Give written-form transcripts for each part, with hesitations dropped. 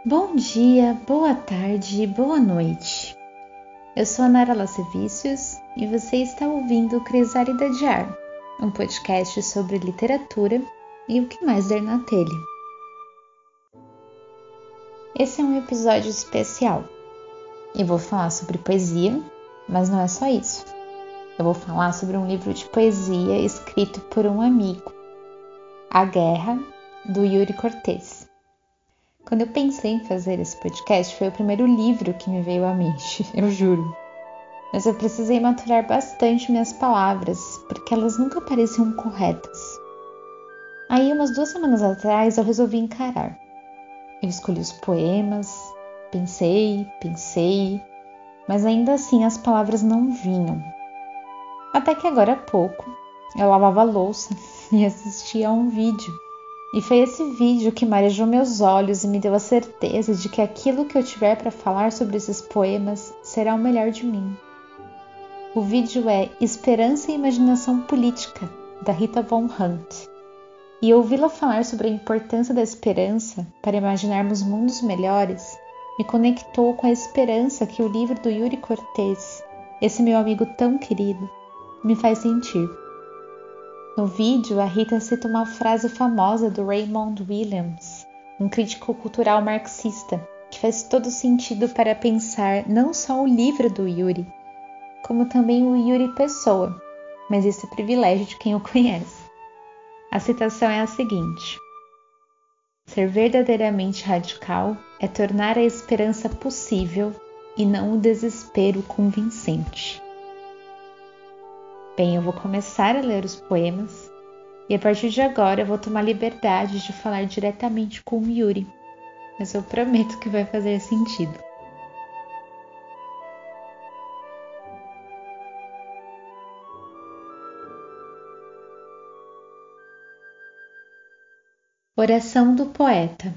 Bom dia, boa tarde, boa noite. Eu sou a Nara Lacevicius e você está ouvindo Crisálida de Ar, um podcast sobre literatura e o que mais der na telha. Esse é um episódio especial. Eu vou falar sobre poesia, mas não é só isso. Eu vou falar sobre um livro de poesia escrito por um amigo, A Guerra, do Yuri Cortez. Quando eu pensei em fazer esse podcast, foi o primeiro livro que me veio à mente, eu juro. Mas eu precisei maturar bastante minhas palavras, porque elas nunca pareciam corretas. Aí, umas 2 semanas atrás, eu resolvi encarar. Eu escolhi os poemas, pensei, mas ainda assim as palavras não vinham. Até que agora há pouco, eu lavava a louça e assistia a um vídeo. E foi esse vídeo que marejou meus olhos e me deu a certeza de que aquilo que eu tiver para falar sobre esses poemas será o melhor de mim. O vídeo é Esperança e Imaginação Política, da Rita Von Hunt. E ouvi-la falar sobre a importância da esperança para imaginarmos mundos melhores me conectou com a esperança que o livro do Yuri Cortez, esse meu amigo tão querido, me faz sentir. No vídeo, a Rita cita uma frase famosa do Raymond Williams, um crítico cultural marxista, que faz todo sentido para pensar não só o livro do Yuri, como também o Yuri pessoa, mas esse é privilégio de quem o conhece. A citação é a seguinte: ser verdadeiramente radical é tornar a esperança possível e não o desespero convincente. Bem, eu vou começar a ler os poemas e a partir de agora eu vou tomar liberdade de falar diretamente com o Yuri, mas eu prometo que vai fazer sentido. Oração do poeta.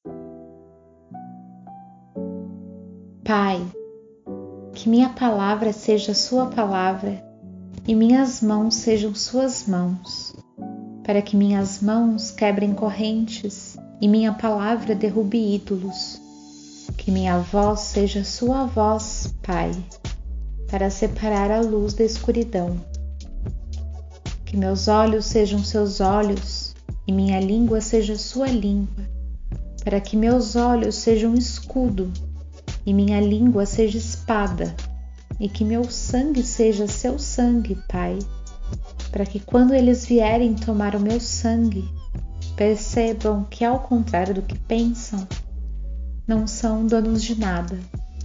Pai, que minha palavra seja sua palavra e minhas mãos sejam suas mãos, para que minhas mãos quebrem correntes e minha palavra derrube ídolos. Que minha voz seja sua voz, Pai, para separar a luz da escuridão. Que meus olhos sejam seus olhos e minha língua seja sua língua, para que meus olhos sejam escudo e minha língua seja espada, e que meu sangue seja seu sangue, Pai, para que quando eles vierem tomar o meu sangue, percebam que, ao contrário do que pensam, não são donos de nada.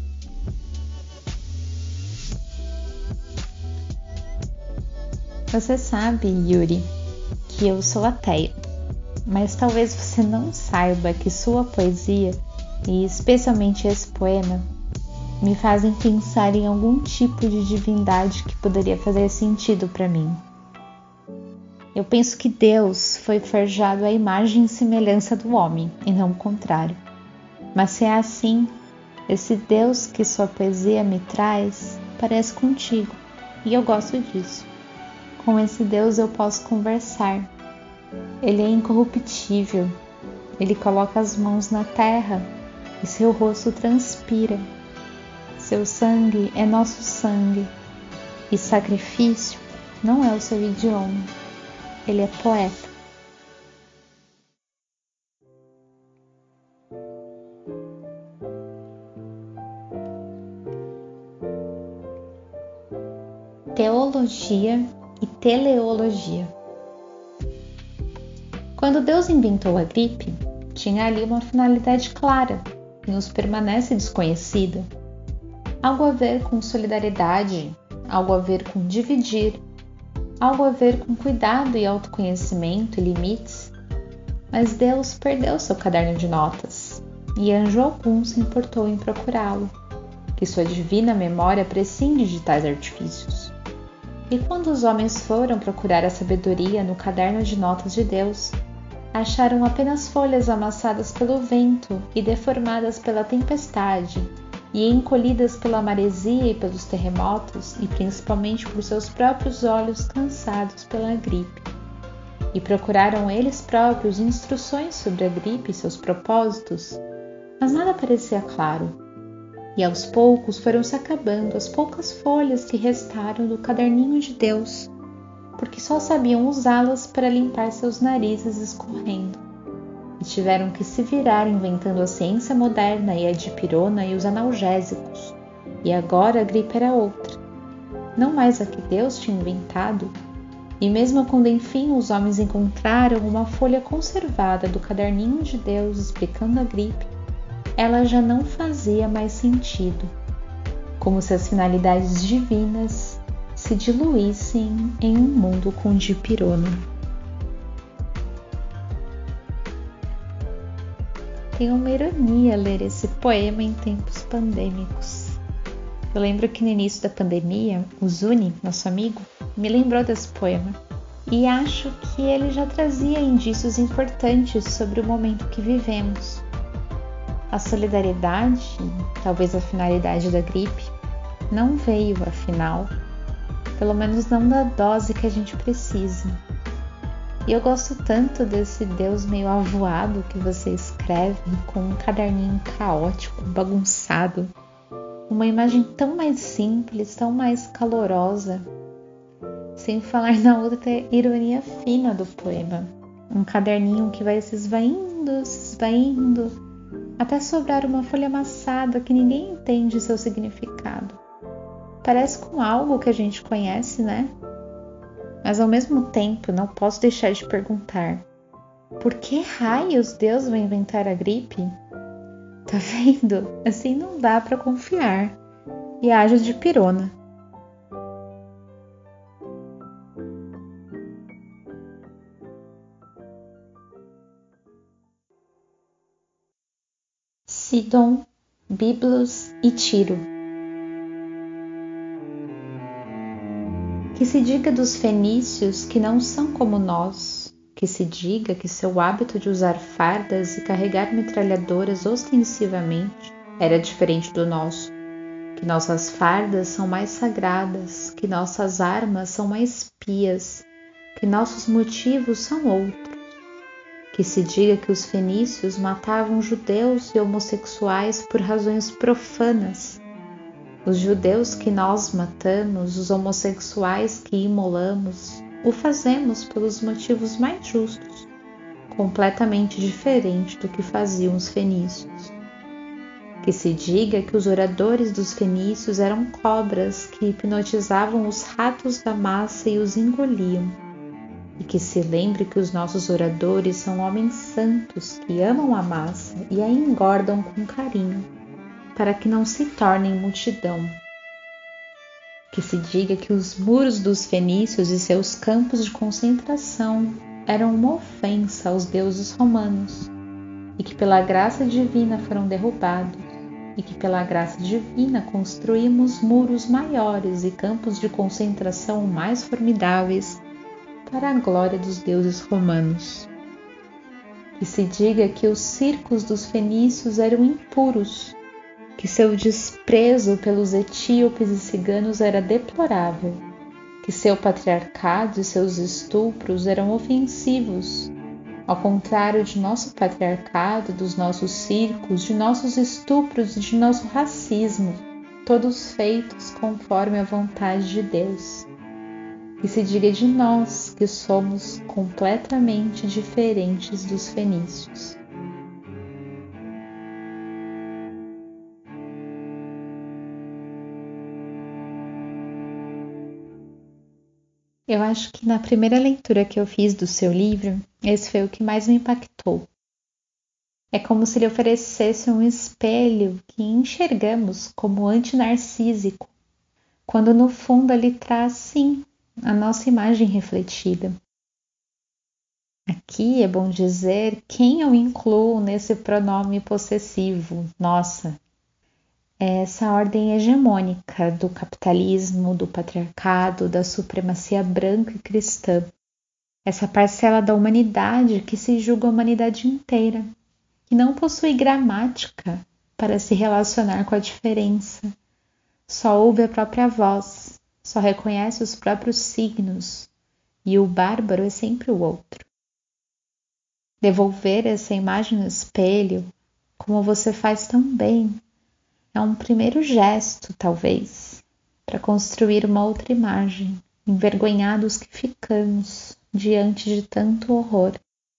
Você sabe, Yuri, que eu sou ateia, mas talvez você não saiba que sua poesia, e especialmente esse poema, me fazem pensar em algum tipo de divindade que poderia fazer sentido para mim. Eu penso que Deus foi forjado à imagem e semelhança do homem, e não o contrário. Mas se é assim, esse Deus que sua poesia me traz parece contigo, e eu gosto disso. Com esse Deus eu posso conversar. Ele é incorruptível, ele coloca as mãos na terra e seu rosto transpira. Seu sangue é nosso sangue, e sacrifício não é o seu idioma. Ele é poeta. Teologia e teleologia. Quando Deus inventou a gripe, tinha ali uma finalidade clara, que nos permanece desconhecida. Algo a ver com solidariedade, algo a ver com dividir, algo a ver com cuidado e autoconhecimento e limites. Mas Deus perdeu seu caderno de notas, e anjo algum se importou em procurá-lo, que sua divina memória prescinde de tais artifícios. E quando os homens foram procurar a sabedoria no caderno de notas de Deus, acharam apenas folhas amassadas pelo vento e deformadas pela tempestade, e encolhidas pela maresia e pelos terremotos, e principalmente por seus próprios olhos cansados pela gripe. E procuraram eles próprios instruções sobre a gripe e seus propósitos, mas nada parecia claro. E aos poucos foram se acabando as poucas folhas que restaram do caderninho de Deus, porque só sabiam usá-las para limpar seus narizes escorrendo. E tiveram que se virar inventando a ciência moderna e a dipirona e os analgésicos. E agora a gripe era outra, não mais a que Deus tinha inventado. E mesmo quando enfim os homens encontraram uma folha conservada do caderninho de Deus explicando a gripe, ela já não fazia mais sentido, como se as finalidades divinas se diluíssem em um mundo com dipirona. Tem uma ironia ler esse poema em tempos pandêmicos. Eu lembro que no início da pandemia, o Zuni, nosso amigo, me lembrou desse poema. E acho que ele já trazia indícios importantes sobre o momento que vivemos. A solidariedade, talvez a finalidade da gripe, não veio, afinal, pelo menos não da dose que a gente precisa. E eu gosto tanto desse Deus meio avoado que você escreve com um caderninho caótico, bagunçado. Uma imagem tão mais simples, tão mais calorosa, sem falar na outra ironia fina do poema. Um caderninho que vai se esvaindo, até sobrar uma folha amassada que ninguém entende seu significado. Parece com algo que a gente conhece, né? Mas ao mesmo tempo não posso deixar de perguntar: por que raios Deus vai inventar a gripe? Tá vendo? Assim não dá pra confiar. E haja de pirona. Sidon, Biblos e Tiro. Que se diga dos fenícios que não são como nós, que se diga que seu hábito de usar fardas e carregar metralhadoras ostensivamente era diferente do nosso, que nossas fardas são mais sagradas, que nossas armas são mais pias, que nossos motivos são outros. Que se diga que os fenícios matavam judeus e homossexuais por razões profanas. Os judeus que nós matamos, os homossexuais que imolamos, o fazemos pelos motivos mais justos, completamente diferente do que faziam os fenícios. Que se diga que os oradores dos fenícios eram cobras que hipnotizavam os ratos da massa e os engoliam. E que se lembre que os nossos oradores são homens santos que amam a massa e a engordam com carinho, para que não se tornem multidão. Que se diga que os muros dos fenícios e seus campos de concentração eram uma ofensa aos deuses romanos, e que pela graça divina foram derrubados, e que pela graça divina construímos muros maiores e campos de concentração mais formidáveis para a glória dos deuses romanos. Que se diga que os circos dos fenícios eram impuros, que seu desprezo pelos etíopes e ciganos era deplorável, que seu patriarcado e seus estupros eram ofensivos, ao contrário de nosso patriarcado, dos nossos circos, de nossos estupros e de nosso racismo, todos feitos conforme a vontade de Deus. Que se diga de nós que somos completamente diferentes dos fenícios. Eu acho que na primeira leitura que eu fiz do seu livro, esse foi o que mais me impactou. É como se ele oferecesse um espelho que enxergamos como antinarcísico, quando no fundo ele traz, sim, a nossa imagem refletida. Aqui é bom dizer quem eu incluo nesse pronome possessivo, nossa. É essa ordem hegemônica do capitalismo, do patriarcado, da supremacia branca e cristã. Essa parcela da humanidade que se julga a humanidade inteira, que não possui gramática para se relacionar com a diferença, só ouve a própria voz, só reconhece os próprios signos, e o bárbaro é sempre o outro. Devolver essa imagem no espelho como você faz tão bem, é um primeiro gesto, talvez, para construir uma outra imagem, envergonhados que ficamos diante de tanto horror.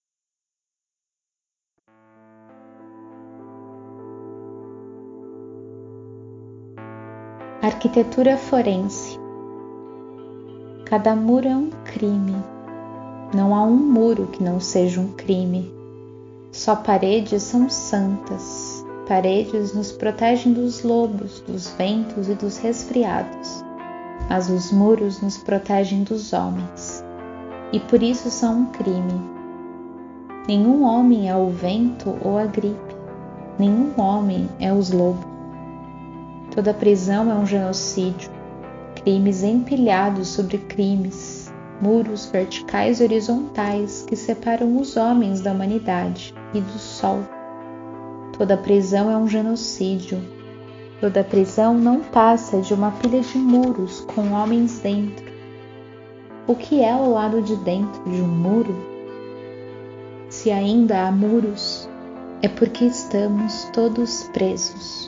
Arquitetura forense. Cada muro é um crime. Não há um muro que não seja um crime. Só paredes são santas. Paredes nos protegem dos lobos, dos ventos e dos resfriados. Mas os muros nos protegem dos homens. E por isso são um crime. Nenhum homem é o vento ou a gripe. Nenhum homem é os lobos. Toda prisão é um genocídio. Crimes empilhados sobre crimes, muros verticais e horizontais que separam os homens da humanidade e do sol. Toda prisão é um genocídio. Toda prisão não passa de uma pilha de muros com homens dentro. O que é o lado de dentro de um muro? Se ainda há muros, é porque estamos todos presos.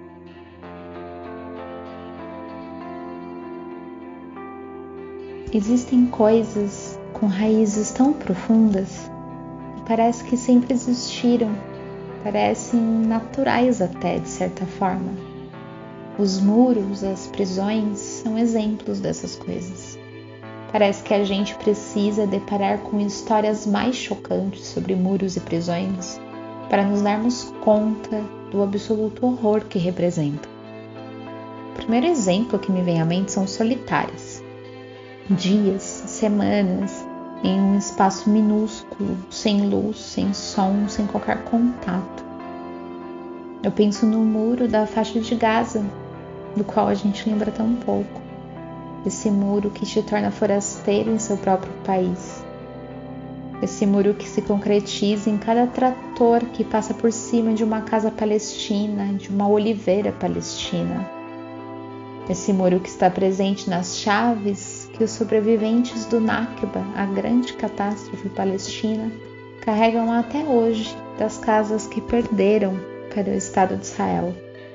Existem coisas com raízes tão profundas que parece que sempre existiram, parecem naturais até, de certa forma. Os muros, as prisões são exemplos dessas coisas. Parece que a gente precisa deparar com histórias mais chocantes sobre muros e prisões para nos darmos conta do absoluto horror que representam. O primeiro exemplo que me vem à mente são solitárias. Dias, semanas, em um espaço minúsculo, sem luz, sem som, sem qualquer contato. Eu penso no muro da faixa de Gaza, do qual a gente lembra tão pouco. Esse muro que te torna forasteiro em seu próprio país. Esse muro que se concretiza em cada trator que passa por cima de uma casa palestina, de uma oliveira palestina. Esse muro que está presente nas chaves que os sobreviventes do Nakba, a grande catástrofe palestina, carregam até hoje das casas que perderam para o Estado de Israel.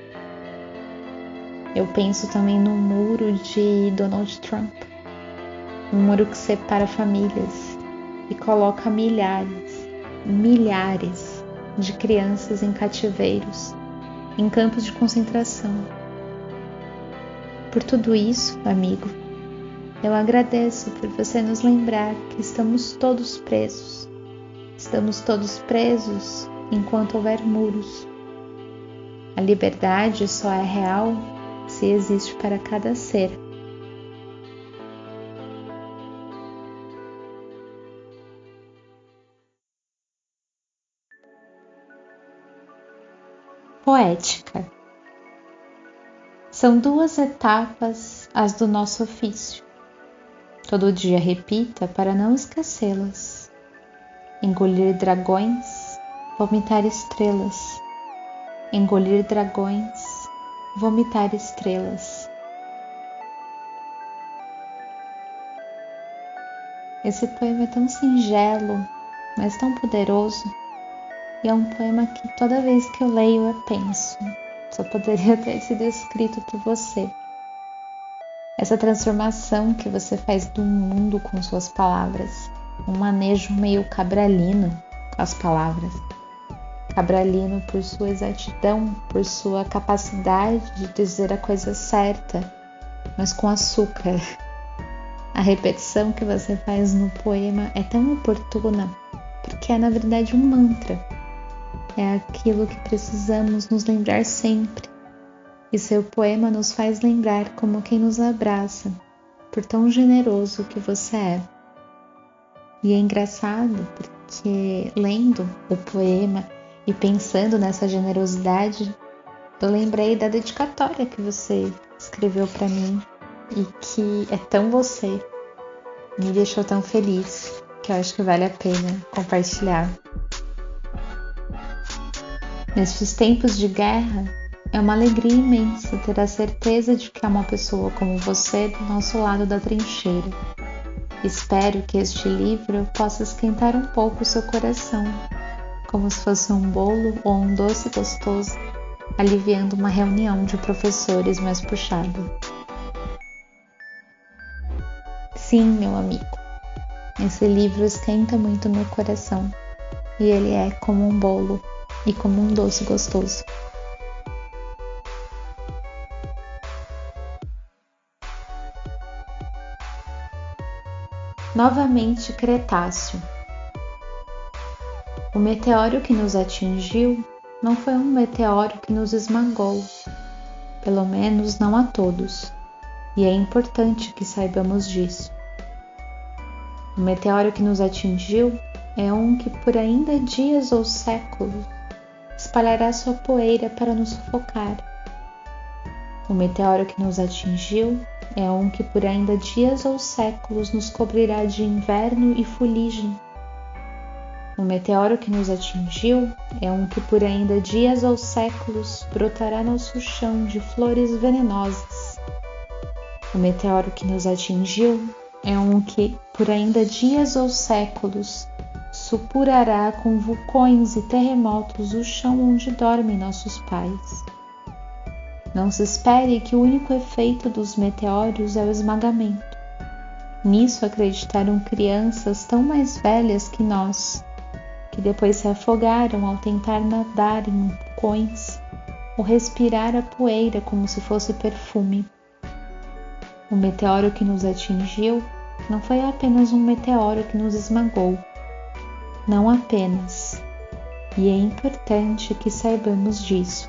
Eu penso também no muro de Donald Trump, um muro que separa famílias e coloca milhares de crianças em cativeiros, em campos de concentração. Por tudo isso, amigo, eu agradeço por você nos lembrar que estamos todos presos. Estamos todos presos enquanto houver muros. A liberdade só é real se existe para cada ser. Poética. São duas etapas as do nosso ofício. Todo dia repita para não esquecê-las. Engolir dragões, vomitar estrelas. Engolir dragões, vomitar estrelas. Esse poema é tão singelo, mas tão poderoso. E é um poema que toda vez que eu leio eu penso, só poderia ter sido escrito por você. Essa transformação que você faz do mundo com suas palavras, um manejo meio cabralino com as palavras. Cabralino por sua exatidão, por sua capacidade de dizer a coisa certa, mas com açúcar. A repetição que você faz no poema é tão oportuna, porque é na verdade um mantra. É aquilo que precisamos nos lembrar sempre. E seu poema nos faz lembrar como quem nos abraça, por tão generoso que você é. E é engraçado porque lendo o poema e pensando nessa generosidade, eu lembrei da dedicatória que você escreveu para mim e que é tão você. Me deixou tão feliz que eu acho que vale a pena compartilhar. Nestes tempos de guerra, é uma alegria imensa ter a certeza de que há uma pessoa como você do nosso lado da trincheira. Espero que este livro possa esquentar um pouco o seu coração, como se fosse um bolo ou um doce gostoso, aliviando uma reunião de professores mais puxada. Sim, meu amigo, esse livro esquenta muito meu coração, e ele é como um bolo e como um doce gostoso. Novamente Cretáceo. O meteoro que nos atingiu não foi um meteoro que nos esmagou, pelo menos não a todos, e é importante que saibamos disso. O meteoro que nos atingiu é um que por ainda dias ou séculos espalhará sua poeira para nos sufocar. O meteoro que nos atingiu é um que por ainda dias ou séculos nos cobrirá de inverno e fuligem. O meteoro que nos atingiu é um que por ainda dias ou séculos brotará nosso chão de flores venenosas. O meteoro que nos atingiu é um que por ainda dias ou séculos supurará com vulcões e terremotos o chão onde dormem nossos pais. Não se espere que o único efeito dos meteoros é o esmagamento. Nisso acreditaram crianças tão mais velhas que nós, que depois se afogaram ao tentar nadar em vulcões ou respirar a poeira como se fosse perfume. O meteoro que nos atingiu não foi apenas um meteoro que nos esmagou. Não apenas. E é importante que saibamos disso.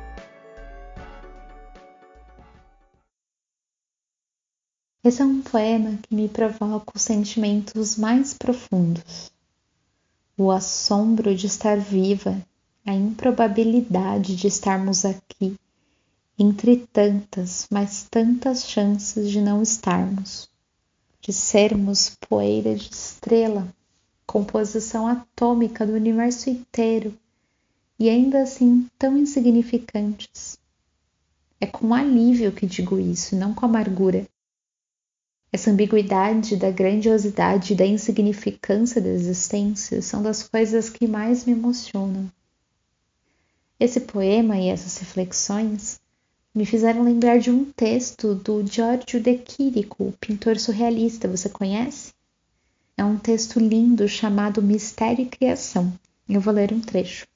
Esse é um poema que me provoca os sentimentos mais profundos. O assombro de estar viva, a improbabilidade de estarmos aqui, entre tantas, mas tantas chances de não estarmos, de sermos poeira de estrela, composição atômica do universo inteiro, e ainda assim tão insignificantes. É com alívio que digo isso, não com amargura. Essa ambiguidade da grandiosidade e da insignificância da existência são das coisas que mais me emocionam. Esse poema e essas reflexões me fizeram lembrar de um texto do Giorgio De Chirico, o pintor surrealista, você conhece? É um texto lindo chamado Mistério e Criação. Eu vou ler um trecho.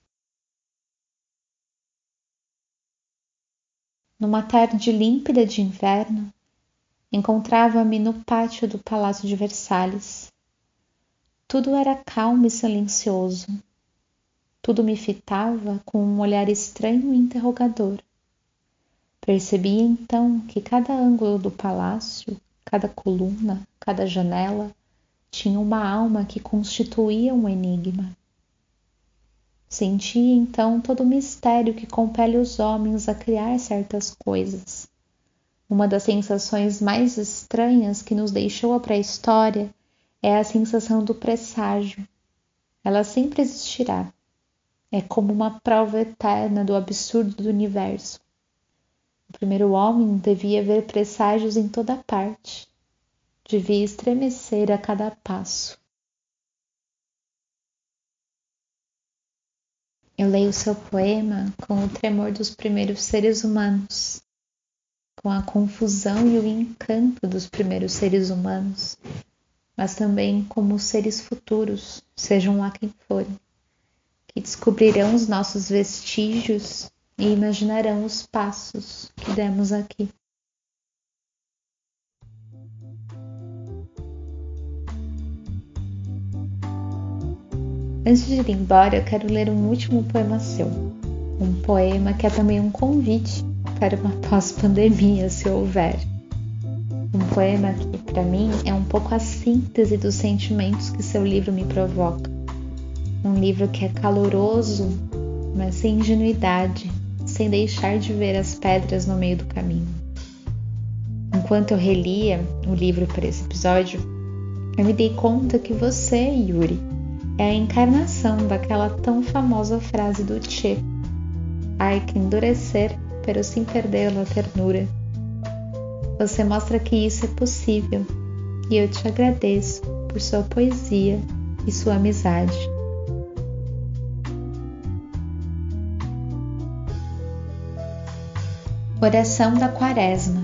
Numa tarde límpida de inverno, encontrava-me no pátio do Palácio de Versalhes. Tudo era calmo e silencioso. Tudo me fitava com um olhar estranho e interrogador. Percebi então que cada ângulo do palácio, cada coluna, cada janela, tinha uma alma que constituía um enigma. Senti então todo o mistério que compele os homens a criar certas coisas. Uma das sensações mais estranhas que nos deixou a pré-história é a sensação do presságio. Ela sempre existirá. É como uma prova eterna do absurdo do universo. O primeiro homem devia ver presságios em toda parte. Devia estremecer a cada passo. Eu leio seu poema com o tremor dos primeiros seres humanos, com a confusão e o encanto dos primeiros seres humanos, mas também como os seres futuros, sejam lá quem forem, que descobrirão os nossos vestígios e imaginarão os passos que demos aqui. Antes de ir embora, eu quero ler um último poema seu. Um poema que é também um convite para uma pós-pandemia, se houver. Um poema que, para mim, é um pouco a síntese dos sentimentos que seu livro me provoca. Um livro que é caloroso, mas sem ingenuidade, sem deixar de ver as pedras no meio do caminho. Enquanto eu relia o livro para esse episódio, eu me dei conta que você, Yuri, é a encarnação daquela tão famosa frase do Che: "Hay que endurecer, pero sin perder la ternura." Você mostra que isso é possível, e eu te agradeço por sua poesia e sua amizade. Oração da Quaresma.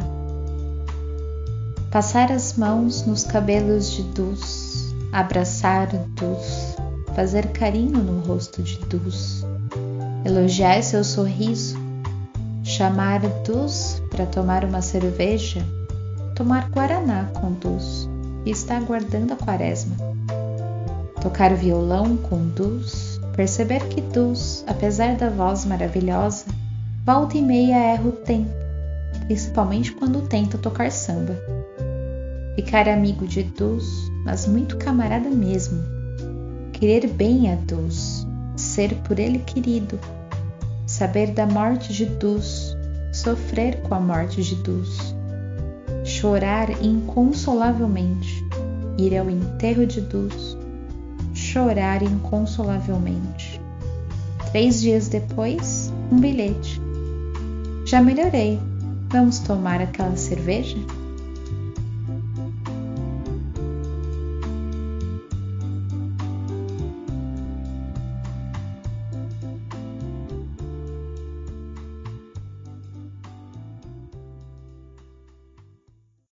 Passar as mãos nos cabelos de Dus, abraçar Dus, fazer carinho no rosto de Dus, elogiar seu sorriso, chamar Dus para tomar uma cerveja, tomar guaraná com Dus e estar aguardando a Quaresma. Tocar violão com Dus, perceber que Dus, apesar da voz maravilhosa, volta e meia erra o tempo, principalmente quando tenta tocar samba. Ficar amigo de Dus, mas muito camarada mesmo. Querer bem a Dus, ser por ele querido. Saber da morte de Dus, sofrer com a morte de Dus. Chorar inconsolavelmente, ir ao enterro de Dus, chorar inconsolavelmente. 3 dias depois, um bilhete. Já melhorei. Vamos tomar aquela cerveja?